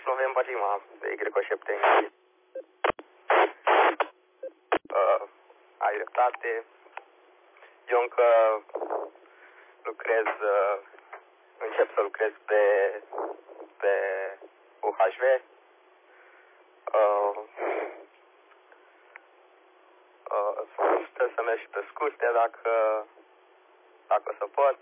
November Lima, de Y7. Ai dreptate. Eu încă lucrez, încep să lucrez pe UHV. Sper să merg și pe scurte dacă se pot.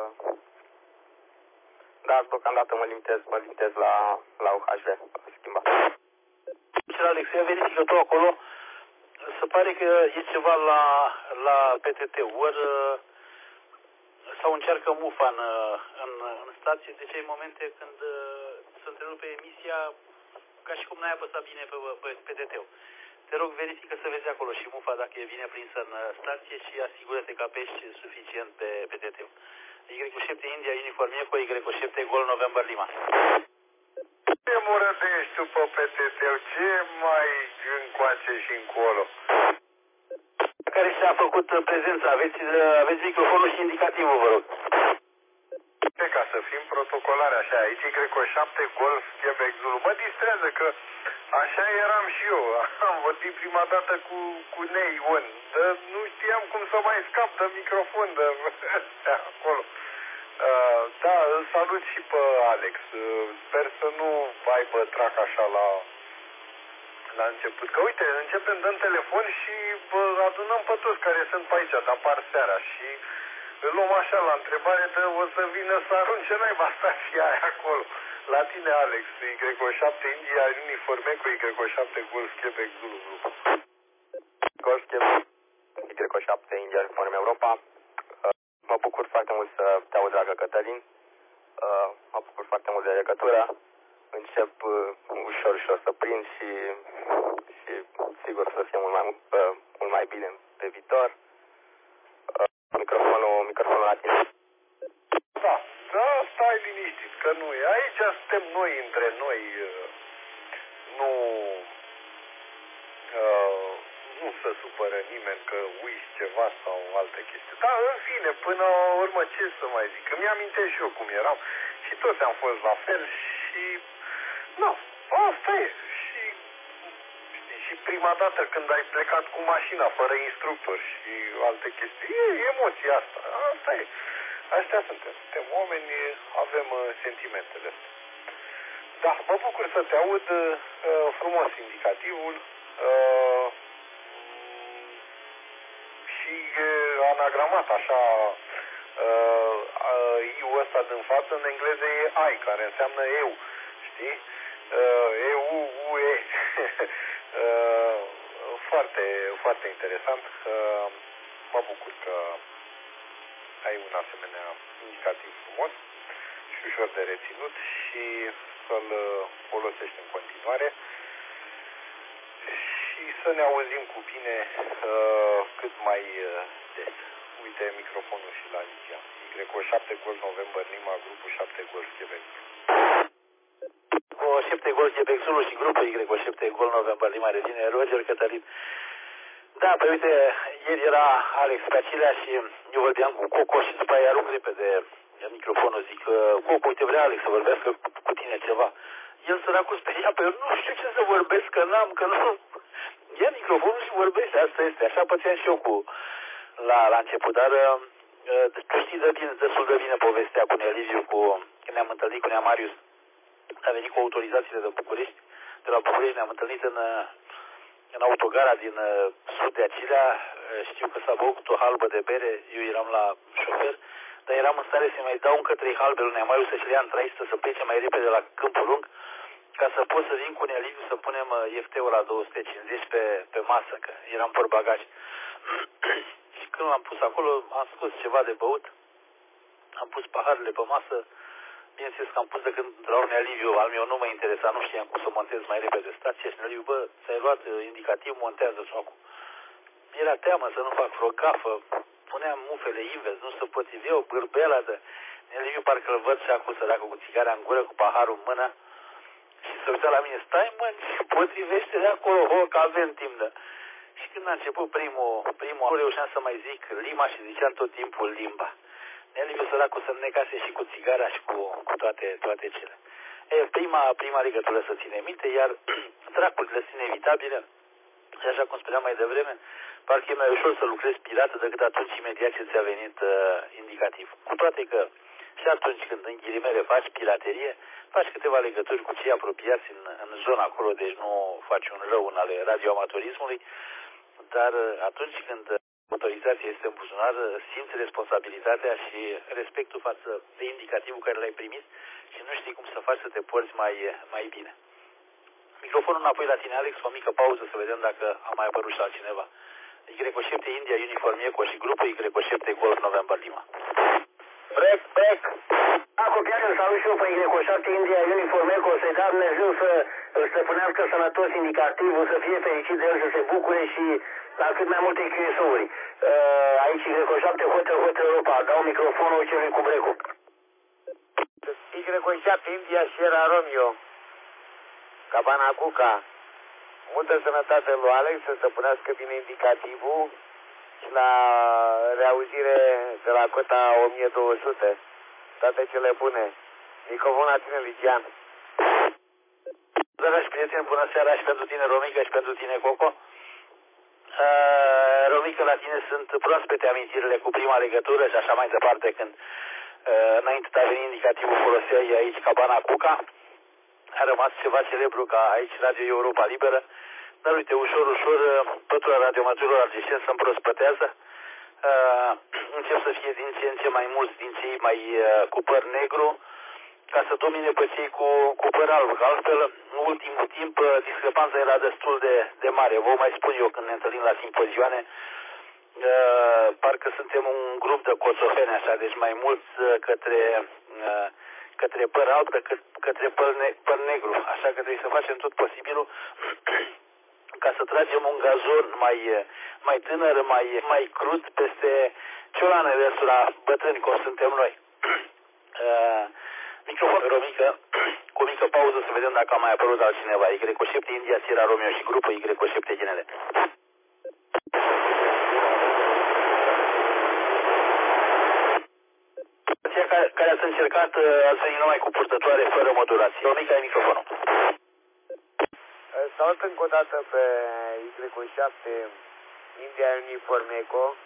Dar deocamdată mă limitez la UHV. Schimbat. Alex, ia verifică tu acolo. Se pare că e ceva la PTT. Ori sau încearcă mufa în stație. Deci ai momente când se întrerupe emisia ca și cum n-ai apăsat bine pe PTT-ul. Te rog, verifică să vezi acolo și mufa dacă e bine prinsă în stație și asigură-te că apeși suficient pe PTT-ul. Y7 India, uniform Eco, Y7 Gol November Lima. Ce murădești tu pe PTT-ul? Ce mai încoace și încolo? Care și-a făcut prezența? Aveți microfonul și indicativul, vă rog. Ca să fim protocolari așa, aici Y7 Golf Quebec Zulu. Mă distrează că așa eram și eu. Am vorbit prima dată cu Neion. Nu știam cum să mai scap de microfon de acolo. Da, îl salut și pe Alex. Sper să nu aibă trac așa la început. Că uite, începem dăm telefon și adunăm pe toți care sunt pe aici, dar apar seara și îl luăm așa la întrebare de o să vină să arunce naiba stația aia acolo. La tine, Alex, Y7 India, uniforme cu Y7 Golf Quebec Zulu Group. Golf Quebec, Y7 India, uniforme Europa. Mă bucur foarte mult să te aud, dragă Cătălin. Mă bucur foarte mult de legătură. Încep ușor să prind și sigur să fie mult mai bine pe viitor. Microfonul la tine. Da, stai liniștit că nu e. Aici suntem noi între noi. Nu se supără nimeni că uiți ceva sau alte chestii. Dar în fine, până la urmă ce să mai zic? Că mi-amintesc și eu cum eram și toți am fost la fel și asta e. Și prima dată când ai plecat cu mașina fără instructor și alte chestii, e emoția asta. Asta e. Astea suntem oameni, avem sentimentele astea. Da, mă bucur să te aud frumos indicativul și anagramat așa I-ul ăsta din față în engleză e I, care înseamnă eu, știi? E-U-U-E. Foarte, foarte interesant. Mă bucur că ai un asemenea indicativ frumos și ușor de reținut și să-l folosești în continuare și să ne auzim cu bine cât mai des. Uite microfonul și la Ligia. Y7 Golf November Lima, grupul 7 Golf Quebec. 7 Golf Quebec Zulu și grupul Y7 Golf November Lima revine Roger Cătălin. Da, pe uite, ieri era Alex pe acelea și eu vorbeam cu Coco și după aia arunc repede microfonul, zic, Coco, uite, vrea Alex să vorbească cu tine ceva. El săracul speria pe el, nu știu ce să vorbesc, că nu. Ia microfonul și vorbește, asta este. Așa pățeam și eu la început, dar tu știi destul de bine povestea cu Nea Liviu, când ne-am întâlnit cu Nea Marius, a venit cu autorizațiile de București, de la București ne-am întâlnit în autogara din sud de Acilea, știu că s-a băut o halbă de bere, eu eram la șofer, dar eram în stare să mai dau încă 3 halbe lui Nea Marius să-și le ia în traistă, să plece mai repede la Câmpul Lung, ca să pot să vin cu Nea Liviu să punem IFT-ul la 250 pe masă, că eram fără bagaj. Și când l-am pus acolo, am scos ceva de băut, am pus paharele pe masă, bineînțeles că am pus de când la un Nea Liviu, al meu nu mă interesa, nu știam cum să montez mai repede stația și Nea Liviu, bă, ți-ai luat indicativ, montează-ți acum. Era teamă să nu fac vreo gafă, puneam mufele invers, nu se potrivi, o bârbela de Nea Liviu, parcă-l văd și acum săracul cu țigara în gură, cu paharul în mână și se uita la mine, stai mă, și potrivește de acolo, că avem timp de... Și când a început primul, nu reușeam să mai zic Lima și ziceam tot timpul limba. Nea Liviu săracul să-mi necase și cu țigara și cu toate cele. Prima legătură să ține minte, iar tracurile sunt inevitabile. Și așa cum spuneam mai devreme, parcă e mai ușor să lucrezi pirată decât atunci imediat ce ți-a venit indicativ. Cu toate că și atunci când în ghilimele faci piraterie, faci câteva legături cu cei apropiați în zona acolo, deci nu faci un rău în ale radioamatorismului, dar atunci când autorizația este în buzunar, simți responsabilitatea și respectul față de indicativul care l-ai primit și nu știi cum să faci să te porți mai bine. Microfonul înapoi la tine, Alex, o mică pauză să vedem dacă a mai apărut și altcineva. Y7 India Uniform Eco și grupul Y7 Golf November Lima. Break. Acopiare, salut și eu pe Y7 India Uniform Eco, să-i dea Dumnezeu să îl stăpânească sănătos indicativul, să fie fericit de el, să se bucure și la cât mai multe QSO-uri. Aici Y7 Hotel Europa, dau microfonul celui cu break-ul. Y7 India Sierra Romeo, Cabana Cuca. Multă sănătate lui Alex, să stăpânească bine indicativul și la reauzire de la cota 1200. Toate cele bune. Microfon la tine, Ligian. Dragi prieteni, bună seara și pentru tine, Romica, și pentru tine, Coco. Romica, la tine sunt proaspete amintirile cu prima legătură și așa mai departe, când înainte de a veni indicativul foloseai aici Cabana Cuca. A rămas ceva celebru ca aici Radio Europa Liberă, dar uite, ușor, pătura radioamatorilor argișeni se împrospătează, încep să fie din ce în ce mai mulți din cei mai cu păr negru, ca să domine pe cei cu păr alb, că altfel, în ultimul timp, discrepanța era destul de mare. Vă mai spun eu când ne întâlnim la simpozioane, parcă suntem un grup de coțofeni, așa, deci mai mulți către păr alb decât către păr negru. Așa că trebuie să facem tot posibilul ca să tragem un gazon mai tânăr, mai crud peste ciolanele la bătrâni cum suntem noi. Microfon, Romică, cu o mică pauză să vedem dacă a mai apărut altcineva. Y7 India Sierra Romeo și grupul Y7 GNL. Cea care ați încercat ați venit numai cu purtătoare fără modulație. Romică, ai microfonul. Salut încă o dată pe Y7 India Uniform Eco.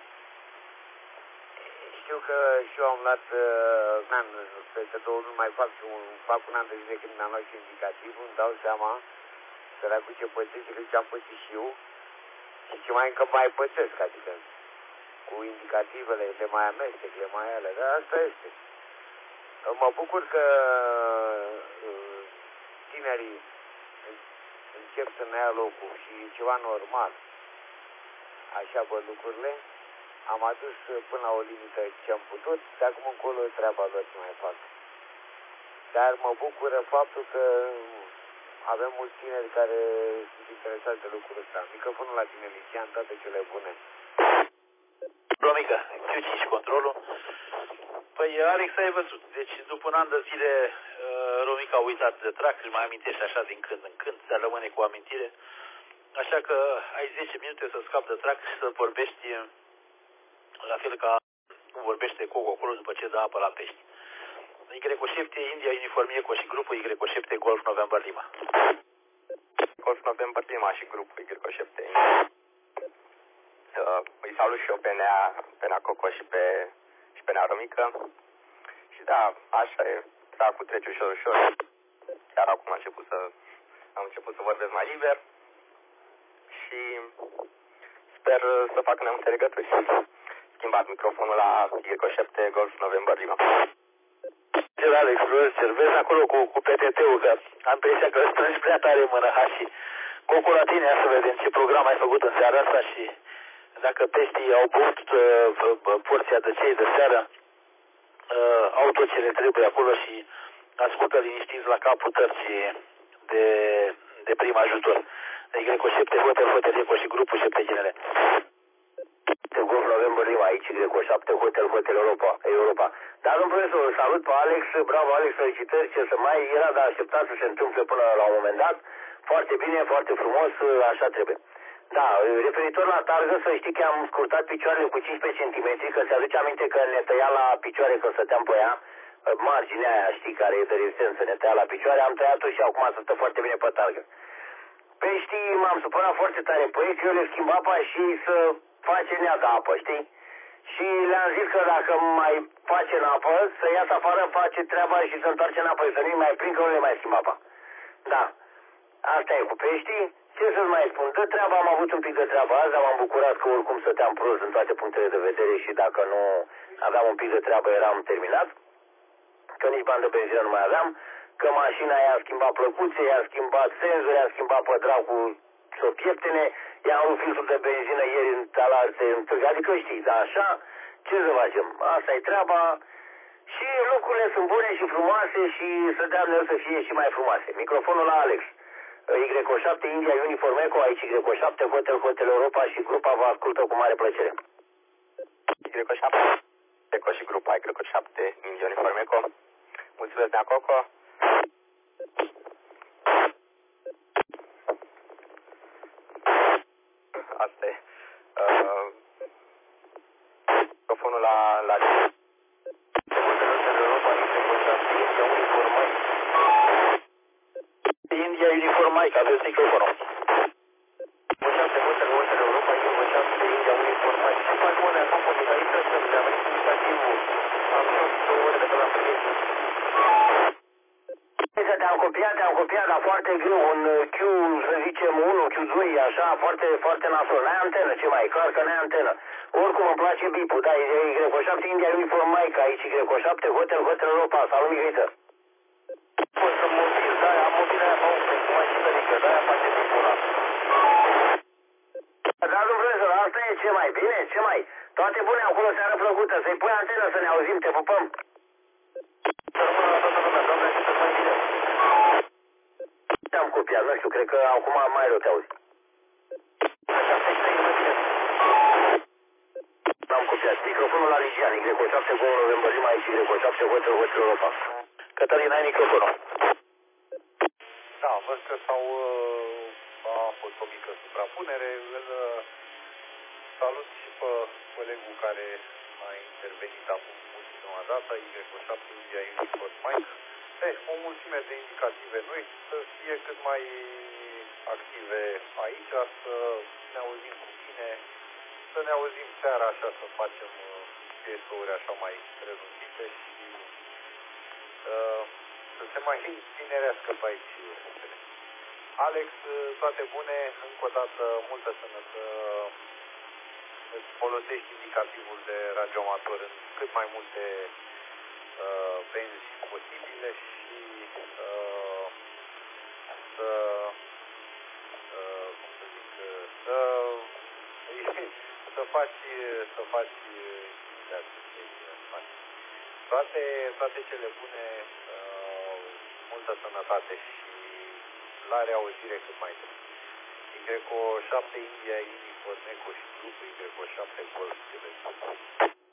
Știu că și eu am luat peste 2 luni mai fac un an de zile când mi-am luat și indicativul, îmi dau seama săracul ce pățește, că ce-am pățit și eu și ce mai încă mai pățesc, adică cu indicativele, le mai amestec, le mai ale, dar asta este. Mă bucur că tinerii încep să ne ia locul și e ceva normal. Așa văd lucrurile. Am adus până la o limită ce am putut, de acum încolo treaba lor ce mai fac. Dar mă bucură faptul că avem mulți tineri care sunt interesați de lucrul ăsta. Microfonul la tine, Ligian, toate cele bune. Romica, Q5 și controlul. Păi, Alex, ai văzut. Deci, după un an de zile, Romica a uitat de track și mai amintește așa din când în când, dar rămâne cu amintire. Așa că ai 10 minute să scapi de track și să vorbești la fel ca cum vorbește Coco acolo după ce dă apă la pești. Y7 India Uniform Eco și grupul Y7 Golf November Lima. Golf November Lima și grupul Y7 îi salut și eu pe Nea Coco și pe Nea Romică. Și da, așa e, tracul trece ușor. Chiar acum am început să vorbesc mai liber și sper să fac mai multe legături. Schimbat microfonul la Y7 Golf November Lima. Alex, vezi acolo cu PTT-ul, că am impresia că strângi prea tare mână, și Coco la tine, să vedem ce program ai făcut în seara asta și dacă peștii au băut porția de cei de seară, au tot ce le trebuie acolo și ascultă liniștiți la capul tărții de prim ajutor. Y7 Hotel Eco și grupul 7 GNL. Golf November Lima, aici Y7 Hotel Europa. Dar, domnul profesor, salut pe Alex, bravo Alex, felicitări, ce să mai era de așteptat să se întâmple până la un moment dat. Foarte bine, foarte frumos, așa trebuie. Da, referitor la targă, să știi că am scurtat picioarele cu 15 cm, că se aduce aminte că ne tăia la picioare când stăteam pe ea. marginea aia, știi, care e de rezistență, ne tăia la picioare, am tăiat-o și acum se stă foarte bine pe targă. Peștii m-am supărat foarte tare pe ei, că eu le schimb apa și să face nea de apă, știi? Și le-am zis că dacă mai face în apă, să iasă afară, face treaba și să întoarce în apă, să nu-i mai prind, că nu le mai schimb apa. Da, asta e cu peștii. Ce să-ți mai spun? De treaba am avut un pic de treabă azi, dar m-am bucurat că oricum stăteam prost în toate punctele de vedere și dacă nu aveam un pic de treabă eram terminat. Că nici bani de benzină nu mai aveam, că mașina i-a schimbat plăcuțe, i-a schimbat senzori, i-a schimbat pe dracu pieptene, i-a rupt filtrul de benzină ieri în talalțe în târg, adică știi, dar așa, ce să facem? Asta e treaba și lucrurile sunt bune și frumoase și să dea Dumnezeu să fie și mai frumoase. Microfonul la Alex. Y7 India Uniform Echo, aici Y7 Hotel Europa și grupa vă ascultă cu mare plăcere. Y7 Echo și grupa Y7 India Uniform Echo. Mulțumesc, Nea Coco. Asta e. Microfonul la India Uniform Mike, aveți microfonul. Europa, India Uniform Mike. Și fac mâna acum cu aici, să-mi dea venit indicativul. Am fost 2 ore de pe la primit. Te-am copiat, dar foarte greu, un Q, să zicem, 1, Q2, așa, foarte, foarte nasol. N-ai antenă, ce mai, clar că n-ai antenă. Oricum îmi place bipul, da, e Y7 India Uniform Mike, aici Y7 Hotel Europa, salut Mihaiță. Pot să mobil, da, am mobil aia pe 11, mai și verică, de-aia face bipul ăla. Da, Dumnezeu, asta e ce mai bine, ce mai. Toate bune acolo, seară plăcută, să-i pui antenă să ne auzim, te pupăm. Să rămână la toată lumea, Doamne, ajută mai bine. Te-am copiat, nu știu, cred că acum mai rău te auzi. Așa, pe știi, mai bine. N-am copiat. Microfonul la Ligian, Y7 Gol November Lima, aici Y7 Hotel Europa. Cătălin, ai microfonul. Da, văd că a fost o mică suprapunere. Îl salut și pe colegul care a intervenit acum ultima dată, Y7 India Uniform Mike. O mulțime de indicative noi, să fie cât mai active aici, să ne auzim cu bine, să ne auzim seara așa, să facem PSO-uri așa mai prelungite și să se mai tinerească pe aici. Alex, toate bune, încă o dată multă sănătate, îți folosești indicativul de radioamator în cât mai multe benzi posibile și să faci toate cele bune, multă sănătate și la reauzire cât mai bine. Y7 India Uniform Echo și grupul Y7 Golf.